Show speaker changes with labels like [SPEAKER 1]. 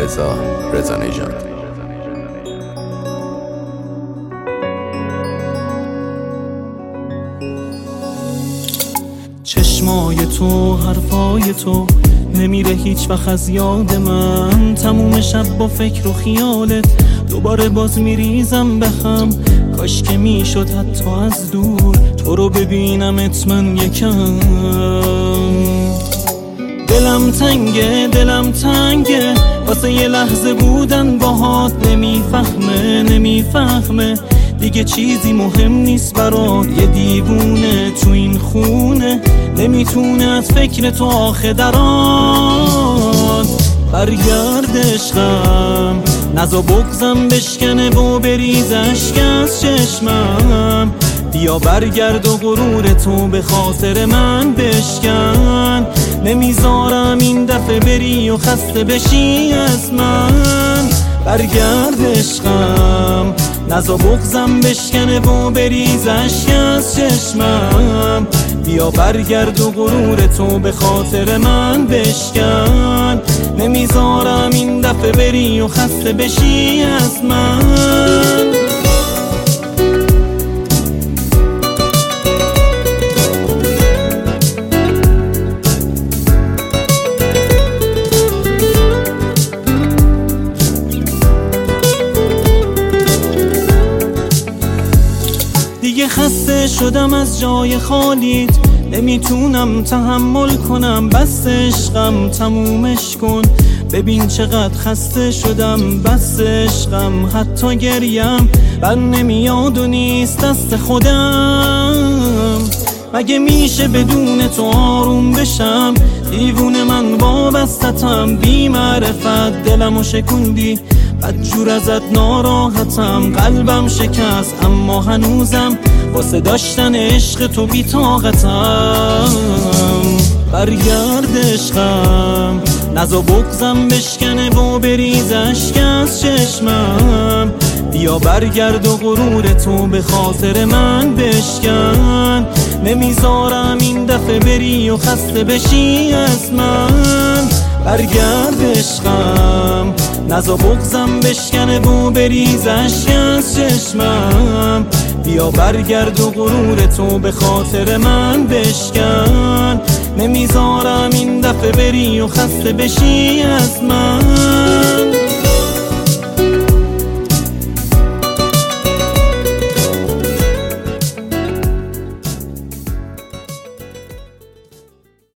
[SPEAKER 1] رضا نژاد.
[SPEAKER 2] چشمای تو، حرفای تو نمیره هیچ وقت از یاد من. تموم شب با فکر و خیالت دوباره باز میریزم به هم. کاش که میشد حتی از دور تو رو ببینمت من یکم. دلم تنگه واسه یه لحظه بودن باهات. نمیفهمه دیگه چیزی مهم نیست برات. یه دیوونه تو این خونه نمیتونه از فکر تو آخه درات. برگرد عشقم، نزا بغضم بشکنه و بریز اشک از چشمم. بیا برگرد و غرور تو به خاطر من بشکن. نمیذارم این دفعه بری و خسته بشی از من. برگرد عشقم، نزا بغضم بشکنه و بریز اشک از چشمم. بیا برگرد و غرور تو به خاطر من بشکن. نمیذارم این دفعه بری و خسته بشی از من. دیگه خسته شدم از جای خالیت، نمیتونم تحمل کنم. بس عشقم تمومش کن، ببین چقدر خسته شدم. بس عشقم حتی گریم بر نمیاد و نیست دست خودم. مگه میشه بدون تو آروم بشم؟ دیوونه من وابستتم. بی معرفت دلمو شکوندی، بدجور ازت ناراحتم. قلبم شکست اما هنوزم واسه داشتن عشق تو بی طاقتم. برگرد عشقم، نزا بغضم بشکنه و بریز اشک از چشمم. بیا برگرد و غرور تو به خاطر من بشکن. نمیذارم این دفعه بری و خسته بشی از من. برگرد عشقم، نزا بغضم بشکنه و بریز اشک از چشمم. بیا برگرد و غرور تو به خاطر من بشکن. نمیذارم این دفعه بری و خسته بشی از من.